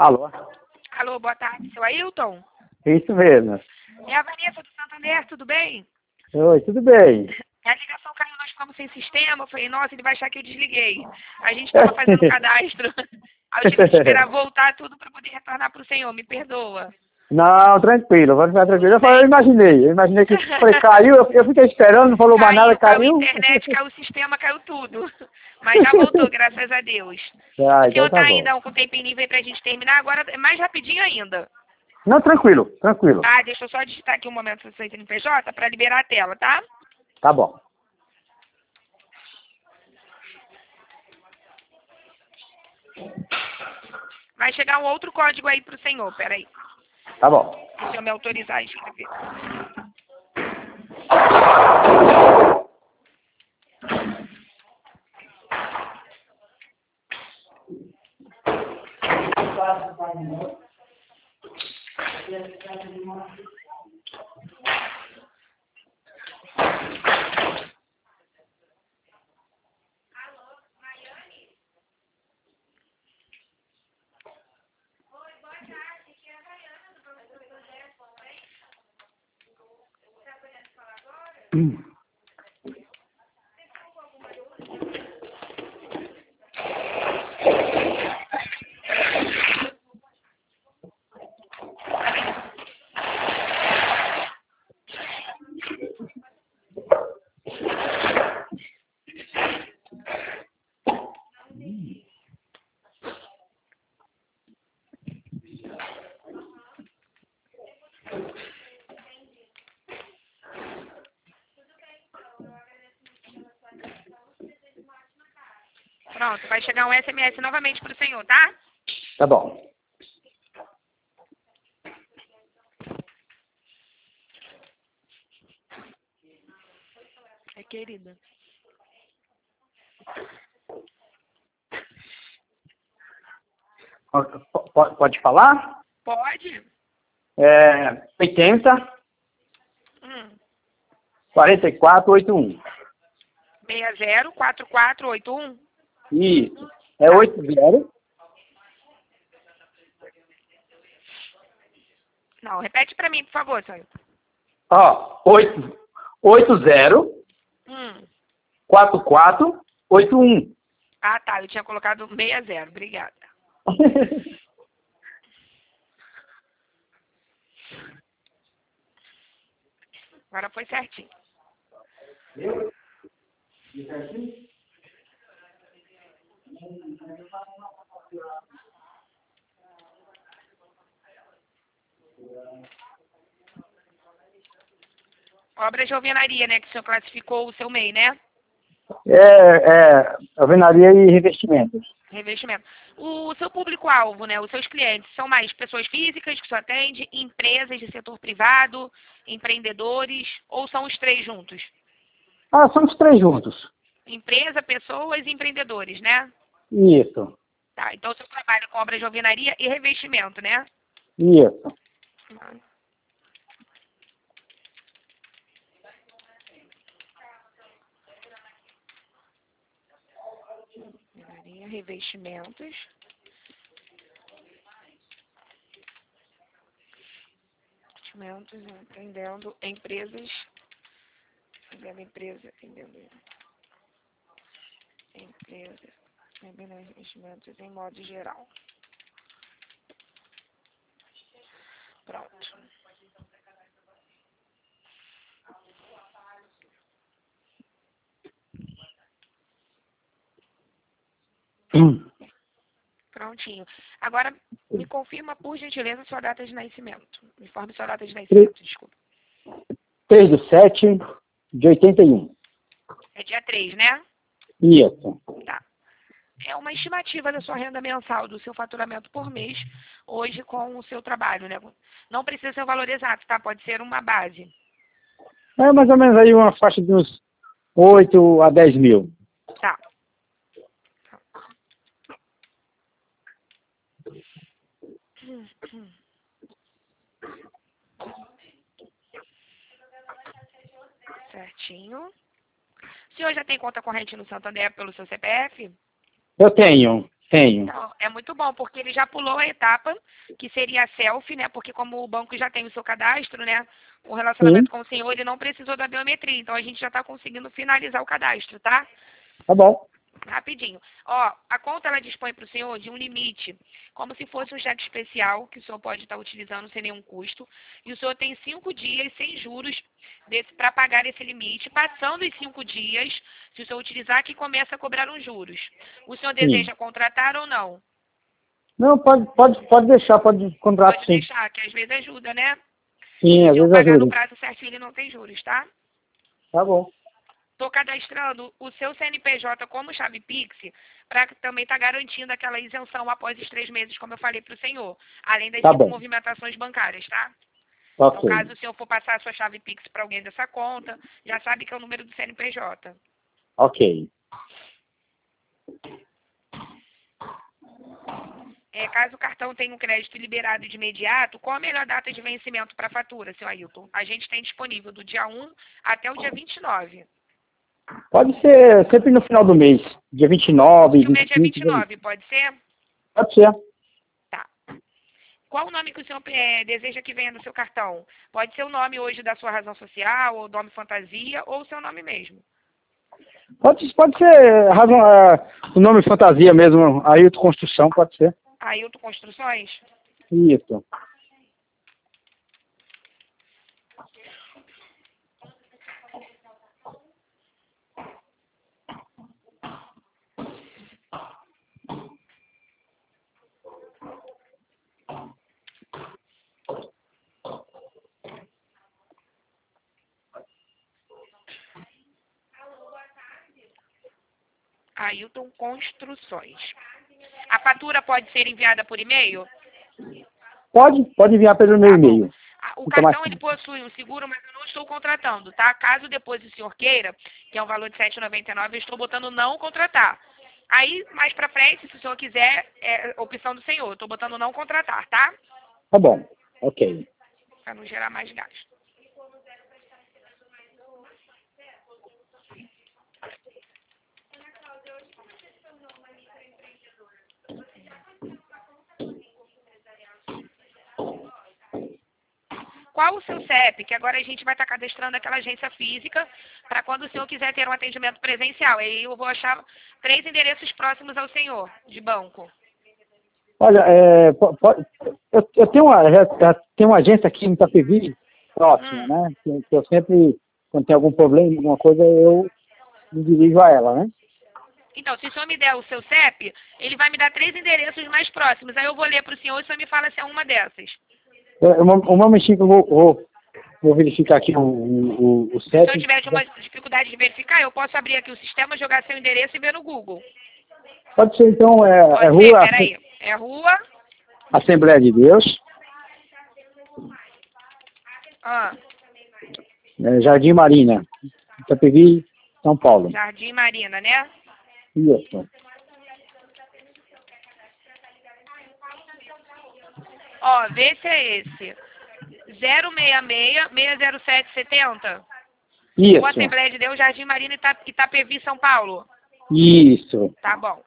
Alô? Alô, boa tarde, seu Ailton? Isso mesmo. É a Vanessa do Santander, tudo bem? Oi, tudo bem? A ligação caiu, nós ficamos sem sistema. Eu falei, nossa, ele vai achar que eu desliguei. A gente estava fazendo o cadastro. Aí eu tive que esperar voltar tudo para poder retornar para o senhor. Me perdoa. Não, tranquilo, pode ficar tranquilo. Eu imaginei que falei, caiu, eu fiquei esperando, não falou mais nada, Caiu a caiu. internet, caiu o sistema, caiu tudo. Mas já voltou, graças a Deus. Ah, O então senhor tá está bom. ainda com o tempinho livre para a gente terminar? Agora é mais rapidinho ainda. Não, tranquilo, tranquilo. Tá, deixa eu só digitar aqui um momento do seu CNPJ para liberar a tela, tá? Tá bom. Vai chegar um outro código aí pro senhor, peraí. Tá bom. Deixa eu me autorizar a escrever. Pronto, vai chegar um SMS novamente pro senhor, tá? Tá bom. É querida. Pode falar? Pode? 80 Hum. 4481. 604481. Isso. É 80. Não, repete pra mim, por favor, senhor. Ó, 80 Hum. 4481. Ah, tá. Eu tinha colocado 60. Obrigada. Agora foi certinho. Obra de alvenaria, né? Que o senhor classificou o seu MEI, né? Alvenaria e revestimentos. Revestimento. O seu público-alvo, né? Os seus clientes são mais pessoas físicas que o senhor atende, empresas de setor privado, empreendedores, ou são os três juntos? Ah, somos três juntos. Empresa, pessoas e empreendedores, né? Isso, Tá, então o senhor trabalha com obras de alvenaria e revestimento, né? isso. Alvenaria, revestimentos. Revestimentos, atendendo empresas. Atendendo empresa, atendendo empresa. Atendendo revestimentos em modo geral. Pronto. Prontinho. Agora, me confirma, por gentileza, sua data de nascimento. Me informe sua data de nascimento, desculpa. 3/7/81. É dia 3, né? Isso. Tá. É uma estimativa da sua renda mensal, do seu faturamento por mês, hoje com o seu trabalho, né? Não precisa ser o valor exato, tá? Pode ser uma base. É mais ou menos aí uma faixa de uns 8 a 10 mil. Tá. Certinho. O senhor já tem conta corrente no Santander pelo seu CPF? Eu tenho. Tenho. Então, é muito bom, porque ele já pulou a etapa, que seria a selfie, né? Porque como o banco já tem o seu cadastro, né? O Sim, relacionamento com o senhor, ele não precisou da biometria. Então, a gente já está conseguindo finalizar o cadastro, tá? tá bom. Rapidinho. Ó, a conta, ela dispõe para o senhor de um limite, como se fosse um cheque especial, que o senhor pode estar utilizando sem nenhum custo. E o senhor tem 5 dias sem juros para pagar esse limite. Passando os 5 dias, se o senhor utilizar, que começa a cobrar os juros. O senhor Sim. deseja contratar ou não? Não, pode deixar, pode contrato Pode sim. deixar, que às vezes ajuda, né? E Sim, se o às senhor vezes pagar no ajuda. prazo certinho, ele não tem juros, tá? Tá bom. Estou cadastrando o seu CNPJ como chave Pix para também estar garantindo aquela isenção após os 3 meses, como eu falei para o senhor. Além das Tá 5 bom. movimentações bancárias, tá? Então, Ok. caso o senhor for passar a sua chave Pix para alguém dessa conta, já sabe que é o número do CNPJ. Ok. Caso o cartão tenha um crédito liberado de imediato, qual a melhor data de vencimento para a fatura, seu Ailton? A gente tem disponível do dia 1 até o dia 29. Pode ser sempre no final do mês. Dia 29, Último mês dia 25, 29, pode ser? pode ser. Tá. Qual o nome que o senhor deseja que venha no seu cartão? Pode ser o nome hoje da sua razão social, ou nome fantasia, ou o seu nome mesmo. Pode ser o nome fantasia mesmo, Ailton Construção, pode ser. Ailton Construções? Isso. Ailton Construções. A fatura pode ser enviada por e-mail? Pode enviar pelo meu Tá bom. e-mail. O Fica mais cartão ele fácil. possui um seguro, mas eu não estou contratando, tá? Caso depois o senhor queira, que é um valor de R$ 7,99, eu estou botando não contratar. Aí, mais pra frente, se o senhor quiser, é opção do senhor. Eu estou botando não contratar, tá? Tá bom. Ok. Para não gerar mais gasto. Qual o seu CEP? Que agora a gente vai estar cadastrando aquela agência física para quando o senhor quiser ter um atendimento presencial. Aí eu vou achar 3 endereços próximos ao senhor, de banco. Olha, eu tenho uma agência aqui em Itapevi, próxima, né? Que eu sempre, quando tem algum problema, alguma coisa, eu me dirijo a ela, né? Então, se o senhor me der o seu CEP, ele vai me dar 3 endereços mais próximos. Aí eu vou ler para o senhor e o senhor me fala se é uma dessas. Um momentinho que eu vou verificar aqui o Se o senhor CEP. tiver de uma dificuldade de verificar, eu posso abrir aqui o sistema, jogar seu endereço e ver no Google. Pode ser, então, Pode ser? Rua Peraí. É rua... Assembleia de Deus, Ah, Jardim Marina, Itapevi, São Paulo. Jardim Marina, né? Isso. Ó, vê se é esse. 066-60770. Isso. O Assembleia de Deus, Jardim Marina, Itapevi, São Paulo. Isso. Tá bom.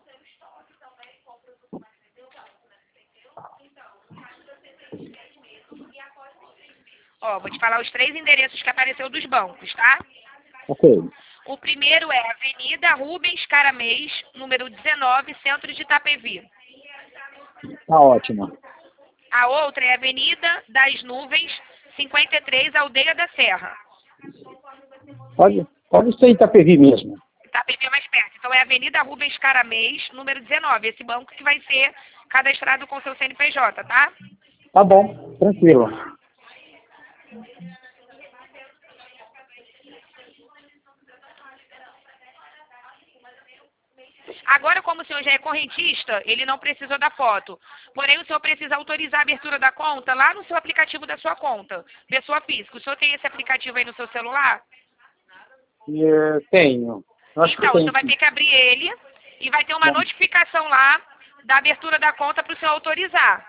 Ó, vou te falar os 3 endereços que apareceu dos bancos, tá? Ok. O primeiro é Avenida Rubens Caramês, número 19, centro de Itapevi. Tá ótimo. A outra é Avenida das Nuvens, 53, Aldeia da Serra. Pode ser Itapevi mesmo. Itapevi é mais perto. Então é Avenida Rubens Caramês, número 19. Esse banco que vai ser cadastrado com seu CNPJ, tá? Tá bom, tranquilo. Agora, como o senhor já é correntista, ele não precisou da foto. Porém, o senhor precisa autorizar a abertura da conta lá no seu aplicativo da sua conta, pessoa física. O senhor tem esse aplicativo aí no seu celular? Tenho. Eu acho que Então, o tenho. senhor vai ter que abrir ele e vai ter uma Bom, notificação lá da abertura da conta para o senhor autorizar.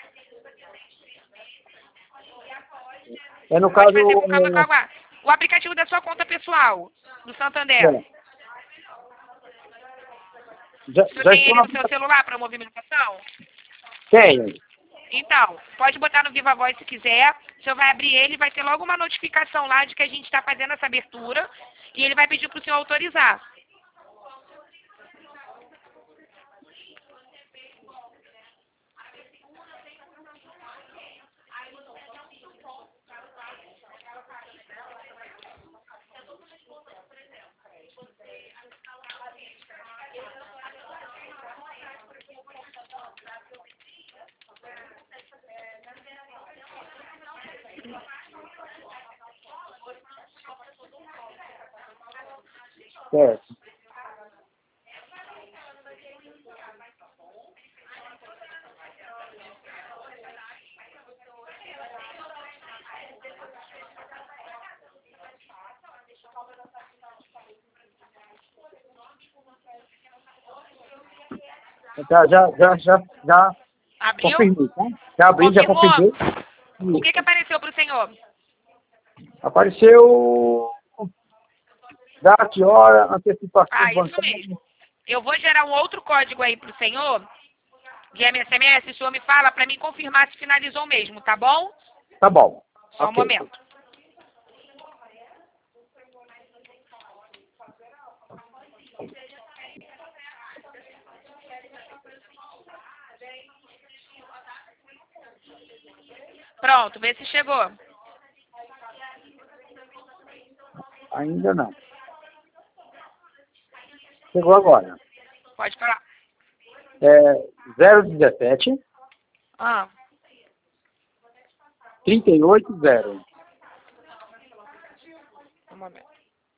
no Pode caso. fazer com calma, calma. O aplicativo da sua conta pessoal, do Santander. Já, O senhor já tem estou ele na no seu celular para movimentação? Tenho. Então, pode botar no Viva Voz se quiser. O senhor vai abrir ele e vai ter logo uma notificação lá de que a gente está fazendo essa abertura. E ele vai pedir para o senhor autorizar. Certo. Já Abriu? confirmei, tá? Já abri, já confirmei. Confirmou? O que apareceu para o senhor? Apareceu data e hora, antecipação Isso bancária. mesmo. Eu vou gerar um outro código aí para o senhor, de MSMS, o senhor me fala para mim confirmar se finalizou mesmo, tá bom? Tá bom. Só um Ok. momento. Pronto, vê se chegou. Ainda não. Chegou agora. Pode falar. 017 Ah, 380. um momento.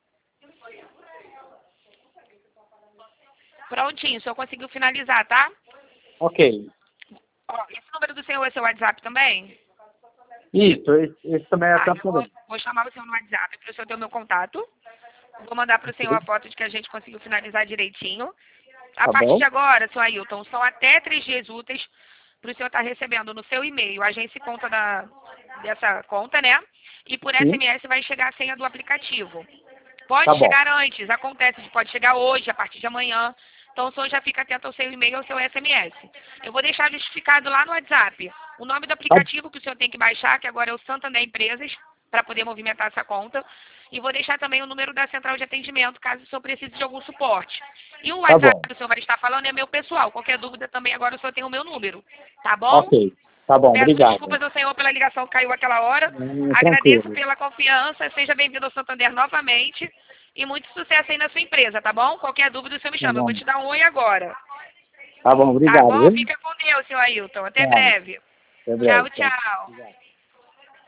Prontinho, o senhor conseguiu finalizar, tá? Ok. Ó, esse número do senhor é seu WhatsApp também? Isso, esse também é a Eu tampa vou, também. vou chamar o senhor no WhatsApp para o senhor ter o meu contato. Vou mandar para o senhor a foto de que a gente conseguiu finalizar direitinho. A Tá partir bom? de agora, senhor Ailton, são até 3 dias úteis para o senhor estar recebendo no seu e-mail a agência e conta dessa conta, né? E por Sim. SMS vai chegar a senha do aplicativo. Pode Tá bom. chegar antes, acontece, pode chegar hoje, a partir de amanhã. Então o senhor já fica atento ao seu e-mail e ao seu SMS. Eu vou deixar justificado lá no WhatsApp o nome do aplicativo que o senhor tem que baixar, que agora é o Santander Empresas, para poder movimentar essa conta. E vou deixar também o número da central de atendimento, caso o senhor precise de algum suporte. E o Tá WhatsApp bom. que o senhor vai estar falando é meu pessoal. Qualquer dúvida também agora o senhor tem o meu número. Tá bom? Ok. Tá bom, Peço obrigado. desculpas ao senhor pela ligação que caiu aquela hora. Agradeço Tranquilo. pela confiança. Seja bem-vindo ao Santander novamente. E muito sucesso aí na sua empresa, tá bom? Qualquer dúvida o senhor me Tá chama. Eu bom. vou te dar um oi agora. Tá bom, Tá obrigado, bom? viu? Fica com Deus, senhor Ailton. Até Tá. breve. Até breve. Tchau, tchau. Obrigado.